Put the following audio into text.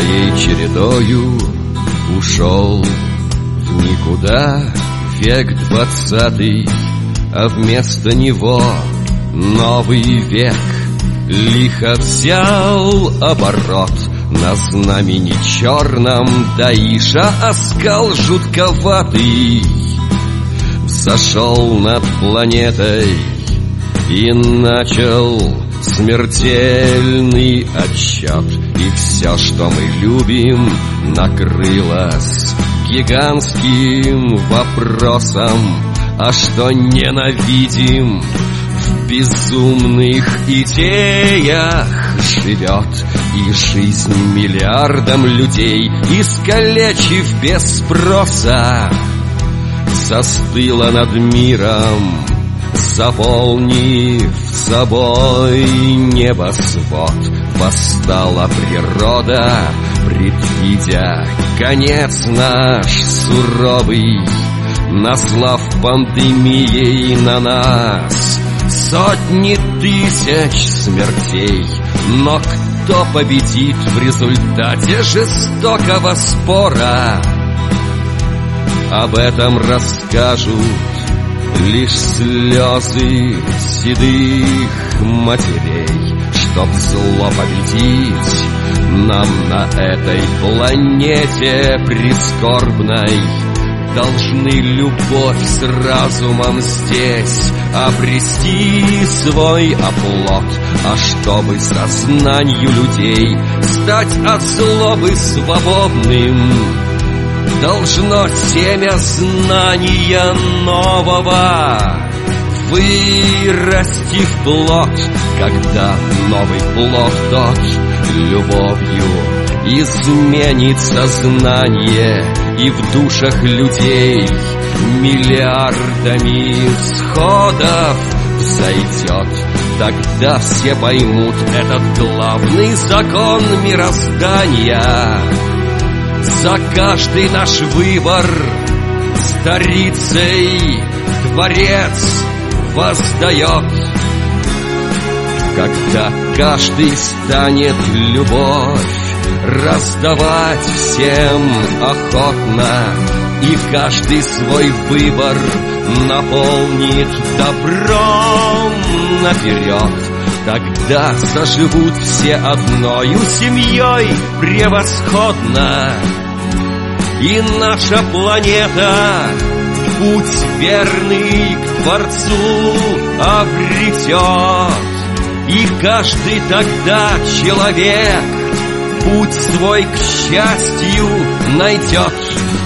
своей чередою ушел в никуда век 20, а вместо него новый век лихо взял оборот. На знамени черном Даиша оскал жутковатый взошел над планетой и начал смертельный отсчет. И все, что мы любим, накрылось гигантским вопросом, а что ненавидим, в безумных идеях живет. И жизнь миллиардам людей, искалечив без спроса, застыла над миром, заполнив собой небосвод. Восстала природа, предвидя конец наш суровый, наслав пандемией на нас сотни тысяч смертей. Но кто победит в результате жестокого спора? Об этом расскажут лишь слезы седых матерей. Чтоб зло победить, нам на этой планете прискорбной должны любовь с разумом здесь обрести свой оплот. А чтобы сознанию людей стать от злобы свободным, должно семя знания нового вырасти в плод. Когда новый плод тот любовью изменит сознание, и в душах людей миллиардами всходов взойдет, тогда все поймут этот главный закон мироздания. За каждый наш выбор старицей Творец воздает. Когда каждый станет любовь раздавать всем охотно, и каждый свой выбор наполнит добром наперед, тогда заживут все одною семьей превосходно. И наша планета путь верный к Творцу обретет, и каждый тогда человек путь свой к счастью найдет.